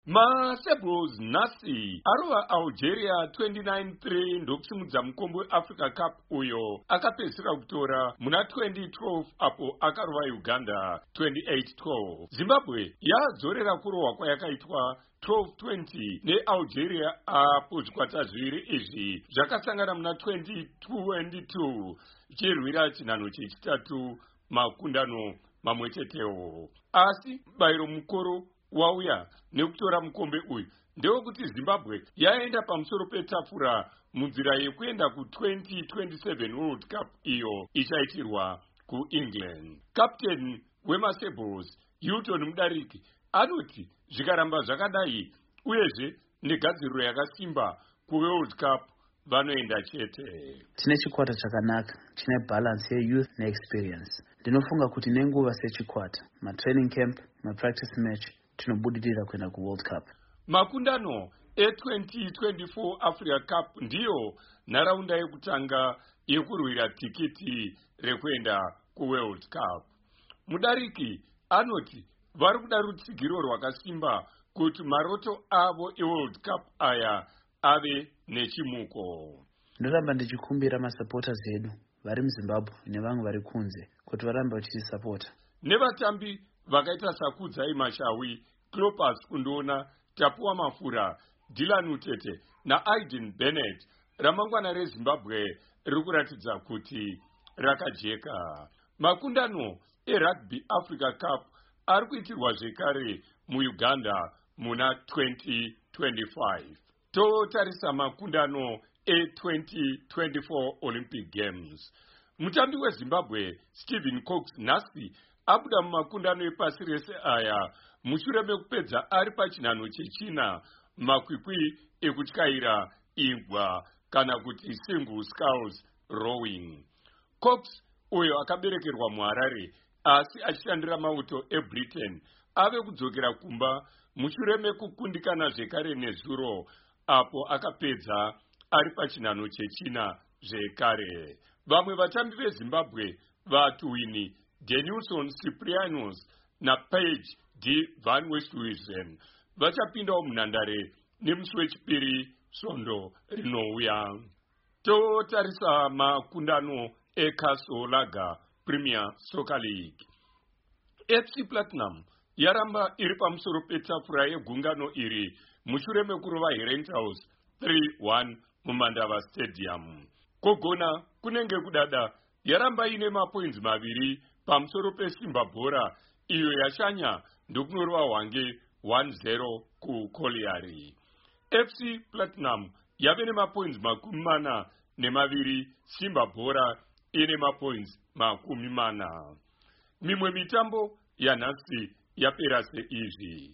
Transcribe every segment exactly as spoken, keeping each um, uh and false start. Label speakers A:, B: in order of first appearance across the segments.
A: Masebros Nasi arova Algeria twenty-nine three ndokusimudza mukombe weAfrica Cup uyo akapedzisira kutora muna twenty twelve apo akarova Uganda twenty-eight twelve. Zimbabwe yadzorera kurohwa kwayakaitwa twelve twenty neAlgeria apo zvikwata zviviri izvi zvakasangana muna twenty twenty-two ichirwira chinhanho chechitatu makundano mamwe chetewo. Asi bayiro mukoro wauya nekutora mukombe uyu ndewekuti Zimbabwe yaenda pamusoro petafura munzira yekuenda ku twenty twenty-seven World Cup iyo ichaitirwa kuEngland. Captain weMasebros Hilton Mudariki anoti zvikaramba zvakadai uyezve negadziriro yakasimba kuWorld Cup vanoenda chete.
B: Tine chikwata chakanaka, chine balance ye-youth ne-experience. Ndinofunga kuti nenguva sechikwata, ma-training camp, ma-practice match, tinobudirira kuenda kuWorld Cup.
A: Makundano e-twenty twenty-four Africa Cup ndiyo nharaunda yekutanga yekurwira tikiti rekuenda kuWorld Cup. Mudariki anoti vari kuda rutsigiro rwakasimba kuti maroto avo eWorld Cup aya ave nechimuko.
B: Ndoramba ndichikumbira masupporters edu vari muZimbabwe nevamwe vari kunze kuti varambe vachitisapota.
A: Nevatambi vakaita sakudzai Mashawi, Clopas Kundona, Tapuwa Mafura, Dylan Utete na Aiden Bennett, ramangwana reZimbabwe rikuratidza kuti rakajeka. Makundano eRugby Africa Cup ari kuitirwa zvekare muUganda muna twenty twenty-five. Totarisa makundano e-twenty twenty-four Olympic Games. Mutambi weZimbabwe Stephen Cox Nasi abuda mumakundano epasi rese aya mushure mekupedza ari pachinhanho chechina makwikwi ekutyaira ingwa kana kuti single sculls rowing. Cox uyo akaberekerwa muHarare asi achishandira mauto eBritain ave kudzokera kumba mushure mekukundikana zvekare nezuro apo akapedza ari pachinhanho chechina zvekare. Vamwe vatambi veZimbabwe vatuwini Denilson Cyprianos na Paige D. Van Westhuizen vachapindawo munhandare nemusi wechipiri svondo rinouya. Totarisa makundano eCasolaga Premier Soccer League. F C Platinum yaramba iri pamusoro petafura yegungano iri mushure mekurova Herentals three one muMandava Stadium. Kogona kunenge kudada yaramba ine mapoints maviri pamusoro peSimba Bhora iyo yashanya ndokunorova Hwange one zero kuColliery. F C Platinum yave nemapoints makumi mana nemaviri, Simba Bhora ine mapoints makumi mana. Mimwe mitambo yanhasi yapera seizvi: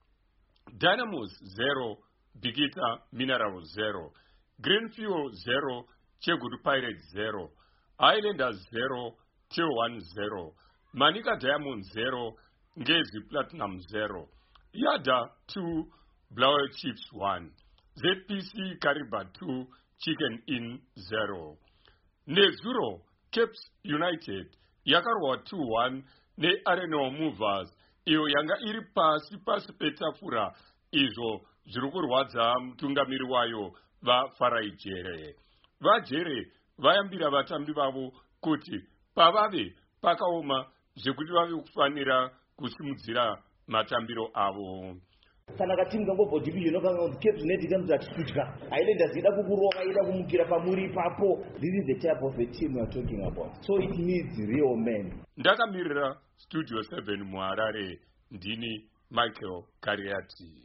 A: Dynamos zero, Bikita Minerals zero, Greenfield zero, Chegutu Pirates zero, Highlanders zero, Till one zero, Manika Diamond zero, Ngezi Platinum zero, Yada two, Blaue Chiefs one, Z P C Kariba two, Chicken Inn zero. Nezuro Caps United yakarwa two one neArenal Movers iyo yanga iri pasi pasi petafura izvo zviri kurwadza mutungamiri wayo vaFarai Jere. VaJere vayambira vatambi vavo kuti pavave pakaoma zvekuti vave kufanira kusimudzira matambiro avo.
C: Kana katimu kangobva division okanga kuti Caps United kanzi atitya Highlanders ida kukuroka ida kumukira pamuri ipapo. This is the type of a team we are talking about, so it needs real men.
A: Ndakamirira Studio seven muHarare, ndini Michael Kariati.